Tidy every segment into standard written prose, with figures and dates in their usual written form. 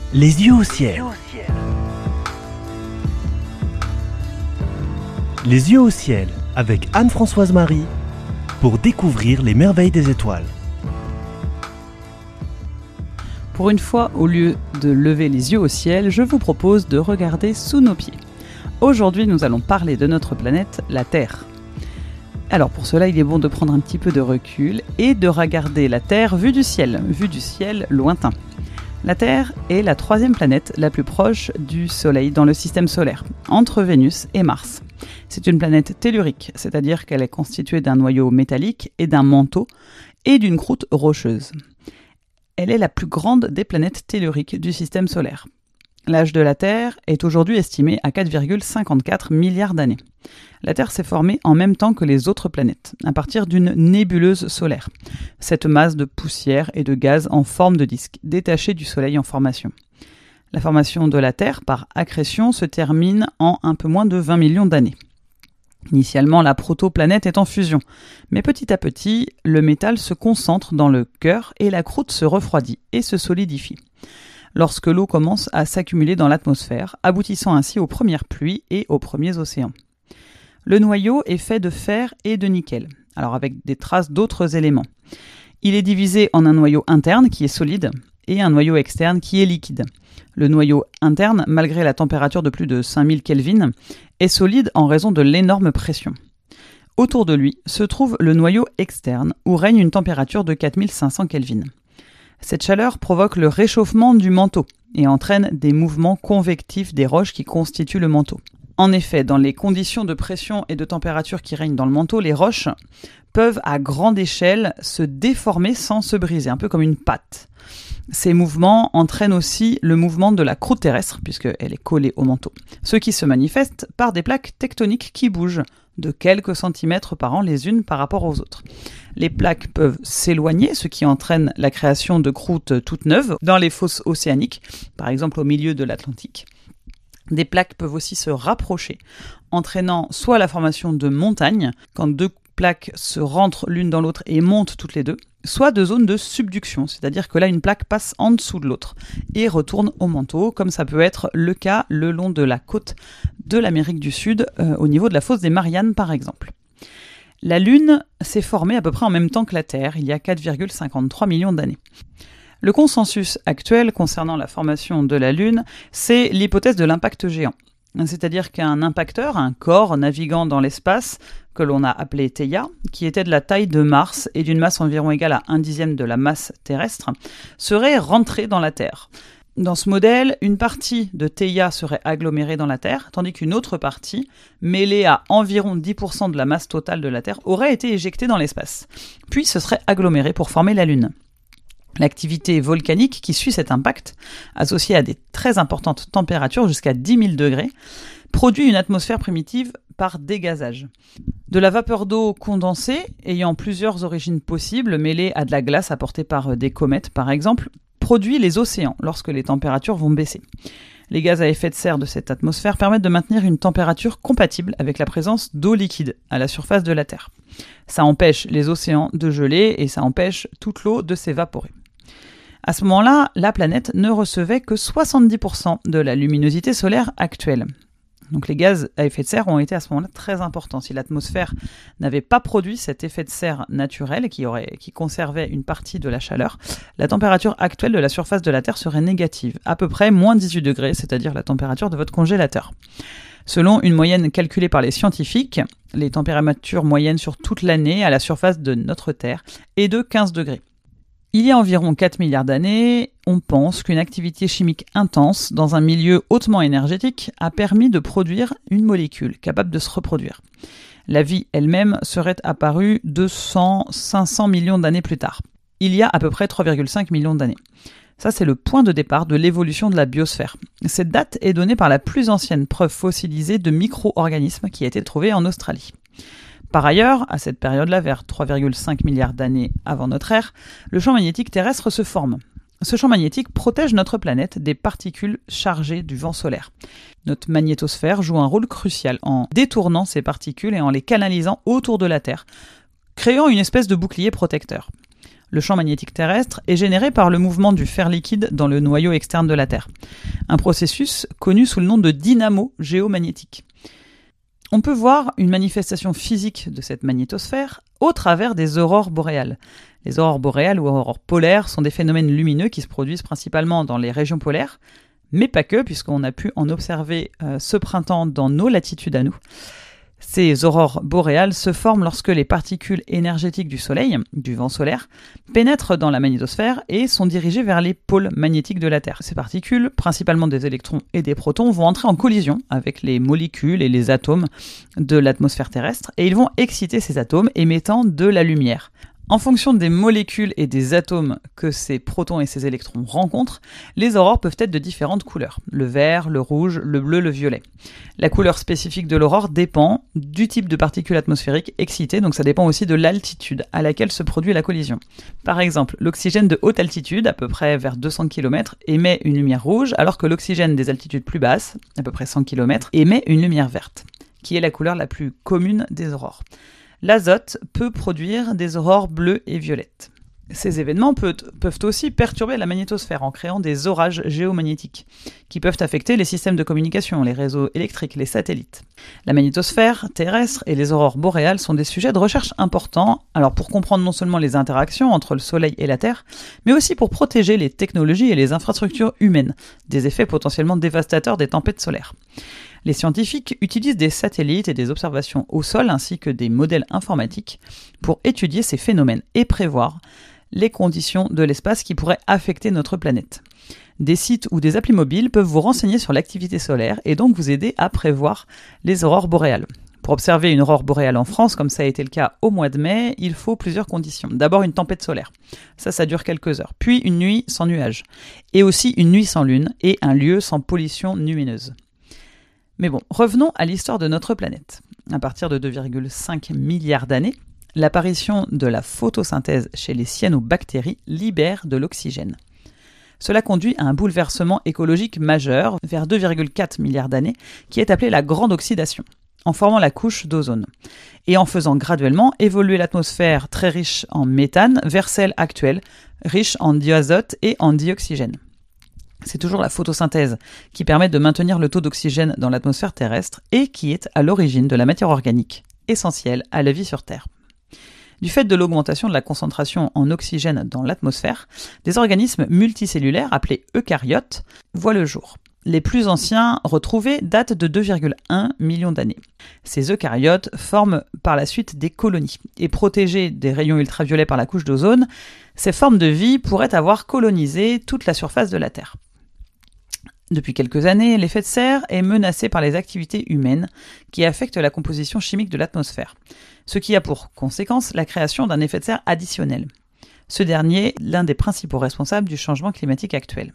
Les yeux au ciel. Les yeux au ciel avec Anne-Françoise Marie pour découvrir les merveilles des étoiles. Pour une fois, au lieu de lever les yeux au ciel, je vous propose de regarder sous nos pieds. Aujourd'hui, nous allons parler de notre planète, la Terre. Alors pour cela, il est bon de prendre un petit peu de recul et de regarder la Terre vue du ciel lointain. La Terre est la troisième planète la plus proche du Soleil dans le système solaire, entre Vénus et Mars. C'est une planète tellurique, c'est-à-dire qu'elle est constituée d'un noyau métallique et d'un manteau et d'une croûte rocheuse. Elle est la plus grande des planètes telluriques du système solaire. L'âge de la Terre est aujourd'hui estimé à 4,54 milliards d'années. La Terre s'est formée en même temps que les autres planètes, à partir d'une nébuleuse solaire, cette masse de poussière et de gaz en forme de disque, détachée du Soleil en formation. La formation de la Terre par accrétion se termine en un peu moins de 20 millions d'années. Initialement, la protoplanète est en fusion, mais petit à petit, le métal se concentre dans le cœur et la croûte se refroidit et se solidifie, lorsque l'eau commence à s'accumuler dans l'atmosphère, aboutissant ainsi aux premières pluies et aux premiers océans. Le noyau est fait de fer et de nickel, alors avec des traces d'autres éléments. Il est divisé en un noyau interne qui est solide et un noyau externe qui est liquide. Le noyau interne, malgré la température de plus de 5000 Kelvin, est solide en raison de l'énorme pression. Autour de lui se trouve le noyau externe, où règne une température de 4500 Kelvin. Cette chaleur provoque le réchauffement du manteau et entraîne des mouvements convectifs des roches qui constituent le manteau. En effet, dans les conditions de pression et de température qui règnent dans le manteau, les roches peuvent à grande échelle se déformer sans se briser, un peu comme une pâte. Ces mouvements entraînent aussi le mouvement de la croûte terrestre, puisqu'elle est collée au manteau, ce qui se manifeste par des plaques tectoniques qui bougent de quelques centimètres par an les unes par rapport aux autres. Les plaques peuvent s'éloigner, ce qui entraîne la création de croûtes toutes neuves dans les fosses océaniques, par exemple au milieu de l'Atlantique. Des plaques peuvent aussi se rapprocher, entraînant soit la formation de montagnes, quand deux plaques se rentrent l'une dans l'autre et montent toutes les deux, soit de zones de subduction, c'est-à-dire que là une plaque passe en dessous de l'autre et retourne au manteau, comme ça peut être le cas le long de la côte de l'Amérique du Sud, au niveau de la fosse des Mariannes par exemple. La Lune s'est formée à peu près en même temps que la Terre, il y a 4,53 millions d'années. Le consensus actuel concernant la formation de la Lune, c'est l'hypothèse de l'impact géant. C'est-à-dire qu'un impacteur, un corps naviguant dans l'espace, que l'on a appelé Theia, qui était de la taille de Mars et d'une masse environ égale à 1/10 de la masse terrestre, serait rentré dans la Terre. Dans ce modèle, une partie de Theia serait agglomérée dans la Terre, tandis qu'une autre partie, mêlée à environ 10% de la masse totale de la Terre, aurait été éjectée dans l'espace, puis se serait agglomérée pour former la Lune. L'activité volcanique qui suit cet impact, associée à des très importantes températures jusqu'à 10 000 degrés, produit une atmosphère primitive par dégazage. De la vapeur d'eau condensée, ayant plusieurs origines possibles, mêlée à de la glace apportée par des comètes par exemple, produit les océans lorsque les températures vont baisser. Les gaz à effet de serre de cette atmosphère permettent de maintenir une température compatible avec la présence d'eau liquide à la surface de la Terre. Ça empêche les océans de geler et ça empêche toute l'eau de s'évaporer. À ce moment-là, la planète ne recevait que 70% de la luminosité solaire actuelle. Donc les gaz à effet de serre ont été à ce moment-là très importants. Si l'atmosphère n'avait pas produit cet effet de serre naturel qui conservait une partie de la chaleur, la température actuelle de la surface de la Terre serait négative, à peu près moins 18 degrés, c'est-à-dire la température de votre congélateur. Selon une moyenne calculée par les scientifiques, les températures moyennes sur toute l'année à la surface de notre Terre est de 15 degrés. Il y a environ 4 milliards d'années, on pense qu'une activité chimique intense dans un milieu hautement énergétique a permis de produire une molécule capable de se reproduire. La vie elle-même serait apparue 200-500 millions d'années plus tard. Il y a à peu près 3,5 millions d'années. Ça, c'est le point de départ de l'évolution de la biosphère. Cette date est donnée par la plus ancienne preuve fossilisée de micro-organismes qui a été trouvée en Australie. Par ailleurs, à cette période-là, vers 3,5 milliards d'années avant notre ère, le champ magnétique terrestre se forme. Ce champ magnétique protège notre planète des particules chargées du vent solaire. Notre magnétosphère joue un rôle crucial en détournant ces particules et en les canalisant autour de la Terre, créant une espèce de bouclier protecteur. Le champ magnétique terrestre est généré par le mouvement du fer liquide dans le noyau externe de la Terre, un processus connu sous le nom de dynamo géomagnétique. On peut voir une manifestation physique de cette magnétosphère au travers des aurores boréales. Les aurores boréales ou aurores polaires sont des phénomènes lumineux qui se produisent principalement dans les régions polaires, mais pas que, puisqu'on a pu en observer ce printemps dans nos latitudes à nous. Ces aurores boréales se forment lorsque les particules énergétiques du Soleil, du vent solaire, pénètrent dans la magnétosphère et sont dirigées vers les pôles magnétiques de la Terre. Ces particules, principalement des électrons et des protons, vont entrer en collision avec les molécules et les atomes de l'atmosphère terrestre et ils vont exciter ces atomes émettant de la lumière. En fonction des molécules et des atomes que ces protons et ces électrons rencontrent, les aurores peuvent être de différentes couleurs. Le vert, le rouge, le bleu, le violet. La couleur spécifique de l'aurore dépend du type de particules atmosphériques excitées, donc ça dépend aussi de l'altitude à laquelle se produit la collision. Par exemple, l'oxygène de haute altitude, à peu près vers 200 km, émet une lumière rouge, alors que l'oxygène des altitudes plus basses, à peu près 100 km, émet une lumière verte, qui est la couleur la plus commune des aurores. L'azote peut produire des aurores bleues et violettes. Ces événements peuvent aussi perturber la magnétosphère en créant des orages géomagnétiques qui peuvent affecter les systèmes de communication, les réseaux électriques, les satellites. La magnétosphère terrestre et les aurores boréales sont des sujets de recherche importants, alors pour comprendre non seulement les interactions entre le Soleil et la Terre, mais aussi pour protéger les technologies et les infrastructures humaines des effets potentiellement dévastateurs des tempêtes solaires. Les scientifiques utilisent des satellites et des observations au sol ainsi que des modèles informatiques pour étudier ces phénomènes et prévoir les conditions de l'espace qui pourraient affecter notre planète. Des sites ou des applis mobiles peuvent vous renseigner sur l'activité solaire et donc vous aider à prévoir les aurores boréales. Pour observer une aurore boréale en France, comme ça a été le cas au mois de mai, il faut plusieurs conditions. D'abord une tempête solaire, ça dure quelques heures. Puis une nuit sans nuages, et aussi une nuit sans lune et un lieu sans pollution lumineuse. Mais bon, revenons à l'histoire de notre planète. À partir de 2,5 milliards d'années, l'apparition de la photosynthèse chez les cyanobactéries libère de l'oxygène. Cela conduit à un bouleversement écologique majeur vers 2,4 milliards d'années qui est appelé la grande oxydation, en formant la couche d'ozone, et en faisant graduellement évoluer l'atmosphère très riche en méthane vers celle actuelle, riche en diazote et en dioxygène. C'est toujours la photosynthèse qui permet de maintenir le taux d'oxygène dans l'atmosphère terrestre et qui est à l'origine de la matière organique, essentielle à la vie sur Terre. Du fait de l'augmentation de la concentration en oxygène dans l'atmosphère, des organismes multicellulaires appelés eucaryotes voient le jour. Les plus anciens retrouvés datent de 2,1 millions d'années. Ces eucaryotes forment par la suite des colonies. Et protégés des rayons ultraviolets par la couche d'ozone, ces formes de vie pourraient avoir colonisé toute la surface de la Terre. Depuis quelques années, l'effet de serre est menacé par les activités humaines qui affectent la composition chimique de l'atmosphère, ce qui a pour conséquence la création d'un effet de serre additionnel. Ce dernier, l'un des principaux responsables du changement climatique actuel.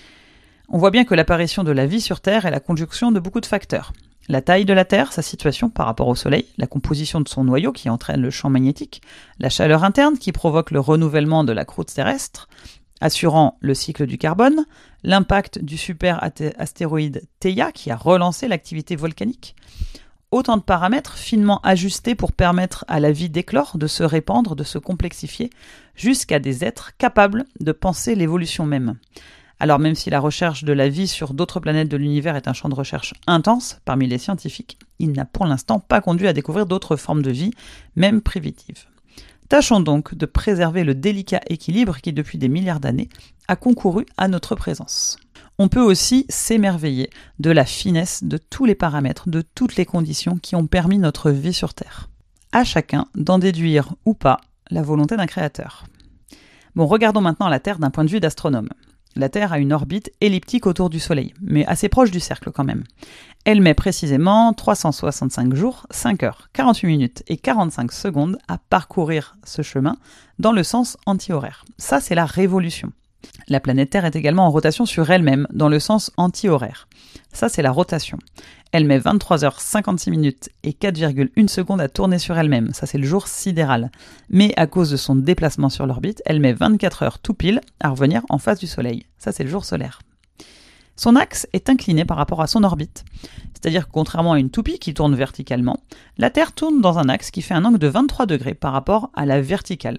On voit bien que l'apparition de la vie sur Terre est la conjonction de beaucoup de facteurs. La taille de la Terre, sa situation par rapport au Soleil, la composition de son noyau qui entraîne le champ magnétique, la chaleur interne qui provoque le renouvellement de la croûte terrestre, assurant le cycle du carbone, l'impact du super-astéroïde Theia qui a relancé l'activité volcanique. Autant de paramètres finement ajustés pour permettre à la vie d'éclore, de se répandre, de se complexifier, jusqu'à des êtres capables de penser l'évolution même. Alors même si la recherche de la vie sur d'autres planètes de l'univers est un champ de recherche intense parmi les scientifiques, il n'a pour l'instant pas conduit à découvrir d'autres formes de vie, même primitives. Tâchons donc de préserver le délicat équilibre qui, depuis des milliards d'années, a concouru à notre présence. On peut aussi s'émerveiller de la finesse de tous les paramètres, de toutes les conditions qui ont permis notre vie sur Terre. À chacun d'en déduire ou pas la volonté d'un créateur. Bon, regardons maintenant la Terre d'un point de vue d'astronome. La Terre a une orbite elliptique autour du Soleil, mais assez proche du cercle quand même. Elle met précisément 365 jours, 5 heures, 48 minutes et 45 secondes à parcourir ce chemin dans le sens anti-horaire. Ça, c'est la révolution. La planète Terre est également en rotation sur elle-même dans le sens anti-horaire. Ça, c'est la rotation. Elle met 23h56 minutes et 4,1 secondes à tourner sur elle-même. Ça, c'est le jour sidéral. Mais à cause de son déplacement sur l'orbite, elle met 24 heures tout pile à revenir en face du Soleil. Ça, c'est le jour solaire. Son axe est incliné par rapport à son orbite. C'est-à-dire que contrairement à une toupie qui tourne verticalement, la Terre tourne dans un axe qui fait un angle de 23 degrés par rapport à la verticale.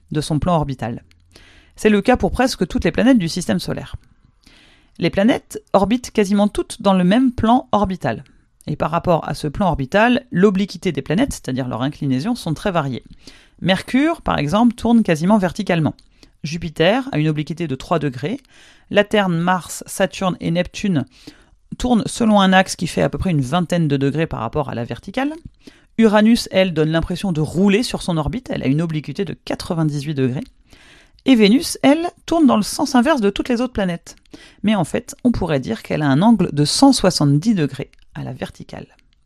de son plan orbital. C'est le cas pour presque toutes les planètes du système solaire. Les planètes orbitent quasiment toutes dans le même plan orbital. Et par rapport à ce plan orbital, l'obliquité des planètes, c'est-à-dire leur inclinaison, sont très variées. Mercure, par exemple, tourne quasiment verticalement. Jupiter a une obliquité de 3 degrés. Laterne, Mars, Saturne et Neptune tournent selon un axe qui fait à peu près une vingtaine de degrés par rapport à la verticale. Uranus, elle, donne l'impression de rouler sur son orbite. Elle a une obliquité de 98 degrés. Et Vénus, elle, tourne dans le sens inverse de toutes les autres planètes. Mais en fait, on pourrait dire qu'elle a un angle de 170 degrés à la verticale.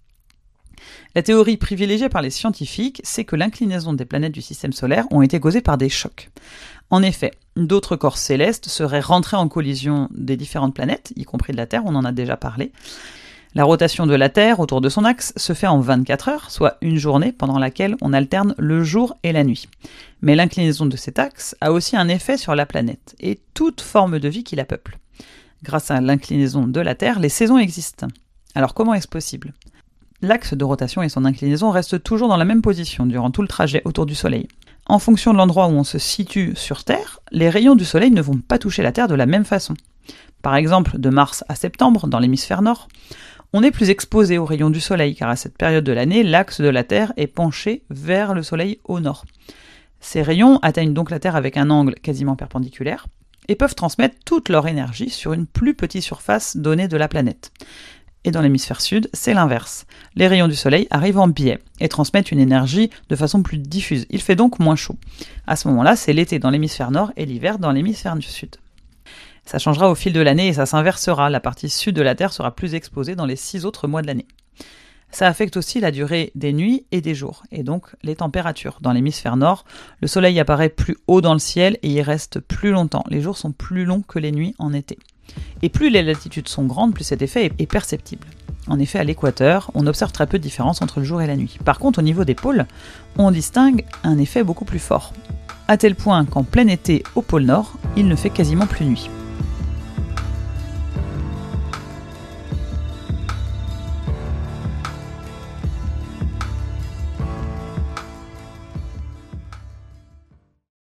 La théorie privilégiée par les scientifiques, c'est que l'inclinaison des planètes du système solaire ont été causées par des chocs. En effet, d'autres corps célestes seraient rentrés en collision des différentes planètes, y compris de la Terre, on en a déjà parlé. La rotation de la Terre autour de son axe se fait en 24 heures, soit une journée pendant laquelle on alterne le jour et la nuit. Mais l'inclinaison de cet axe a aussi un effet sur la planète et toute forme de vie qui la peuple. Grâce à l'inclinaison de la Terre, les saisons existent. Alors comment est-ce possible ? L'axe de rotation et son inclinaison restent toujours dans la même position durant tout le trajet autour du Soleil. En fonction de l'endroit où on se situe sur Terre, les rayons du Soleil ne vont pas toucher la Terre de la même façon. Par exemple, de mars à septembre, dans l'hémisphère nord, on est plus exposé aux rayons du Soleil, car à cette période de l'année, l'axe de la Terre est penché vers le Soleil au nord. Ces rayons atteignent donc la Terre avec un angle quasiment perpendiculaire, et peuvent transmettre toute leur énergie sur une plus petite surface donnée de la planète. Et dans l'hémisphère sud, c'est l'inverse. Les rayons du Soleil arrivent en biais et transmettent une énergie de façon plus diffuse. Il fait donc moins chaud. À ce moment-là, c'est l'été dans l'hémisphère nord et l'hiver dans l'hémisphère sud. Ça changera au fil de l'année et ça s'inversera. La partie sud de la Terre sera plus exposée dans les 6 autres mois de l'année. Ça affecte aussi la durée des nuits et des jours, et donc les températures. Dans l'hémisphère nord, le Soleil apparaît plus haut dans le ciel et y reste plus longtemps. Les jours sont plus longs que les nuits en été. Et plus les latitudes sont grandes, plus cet effet est perceptible. En effet, à l'équateur, on observe très peu de différence entre le jour et la nuit. Par contre, au niveau des pôles, on distingue un effet beaucoup plus fort. À tel point qu'en plein été, au pôle Nord, il ne fait quasiment plus nuit.